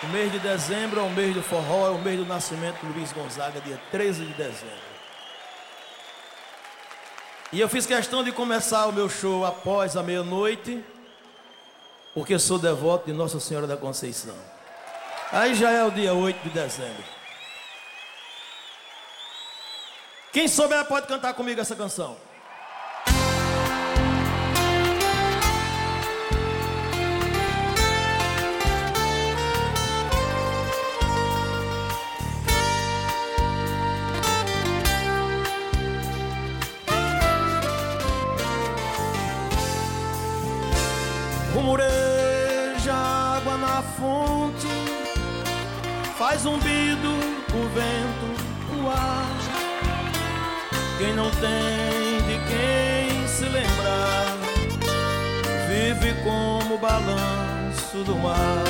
O mês de dezembro é o mês do forró, é o mês do nascimento do Luiz Gonzaga, dia 13 de dezembro. E eu fiz questão de começar o meu show após a meia-noite, porque sou devoto de Nossa Senhora da Conceição. Aí já é o dia 8 de dezembro. Quem souber pode cantar comigo essa canção. Rumoreja água na fonte, faz zumbido o vento no ar. Quem não tem de quem se lembrar, vive como o balanço do mar.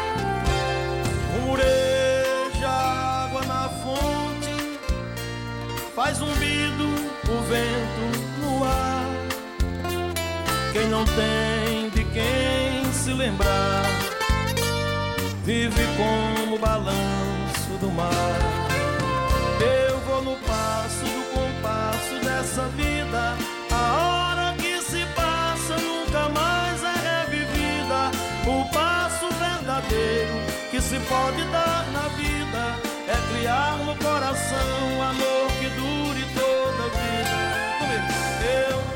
Rumoreja água na fonte, faz zumbido o vento no ar. Quem não tem de quem se lembrar, vive como o balanço do mar. Eu vou no passo do compasso dessa vida, a hora que se passa nunca mais é revivida. O passo verdadeiro que se pode dar na vida é criar no coração um amor que dure toda a vida. Eu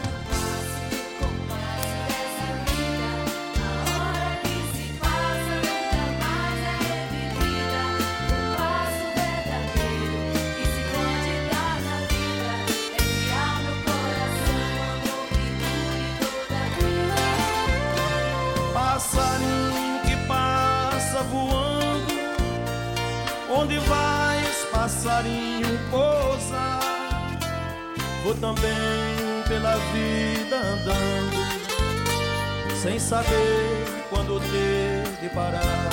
passarinho que passa voando, onde vais, passarinho, pousa. Vou também pela vida andando, sem saber quando ter de parar.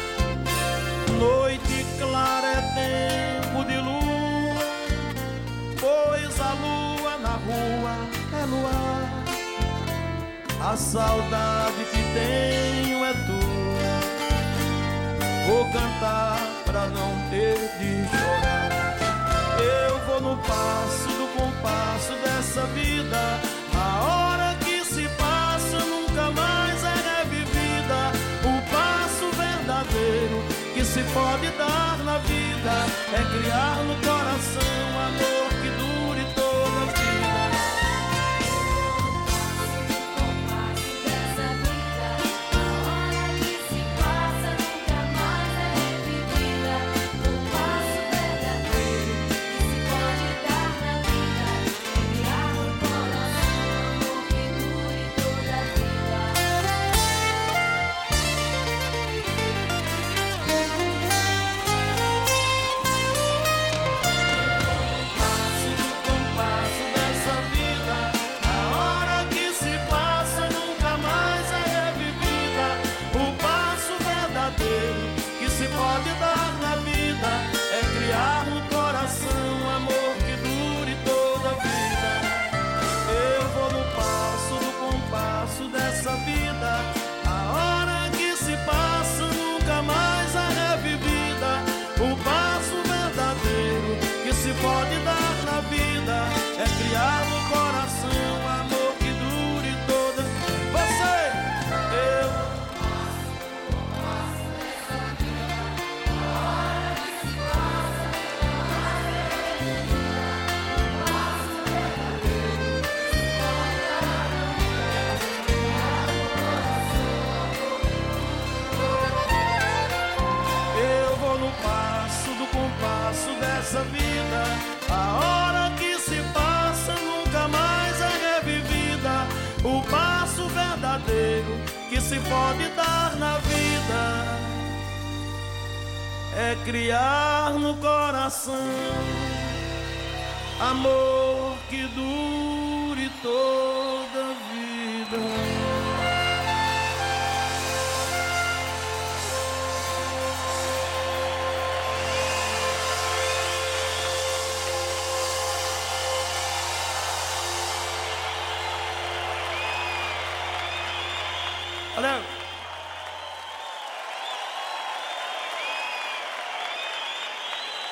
Noite clara é tempo de lua, pois a lua na rua é luar. A saudade que tenho é tua, vou cantar pra não ter de chorar. Eu vou no passo do compasso dessa vida, a hora que se passa nunca mais é revivida. O passo verdadeiro que se pode dar na vida é criar no coração um amor que dure toda a vida. Que se pode dar na vida é criar no coração um amor que dure toda a vida. Eu vou no passo do compasso dessa vida, a hora que se passa nunca mais é revivida. O passo verdadeiro que se pode dar na vida é criar no coração um amor que dure toda a vida. Você, eu no passo do compasso dessa vida, a hora que se passa nunca mais é revivida. O passo verdadeiro que se pode dar na vida é criar no coração amor que dure toda a vida. Valeu!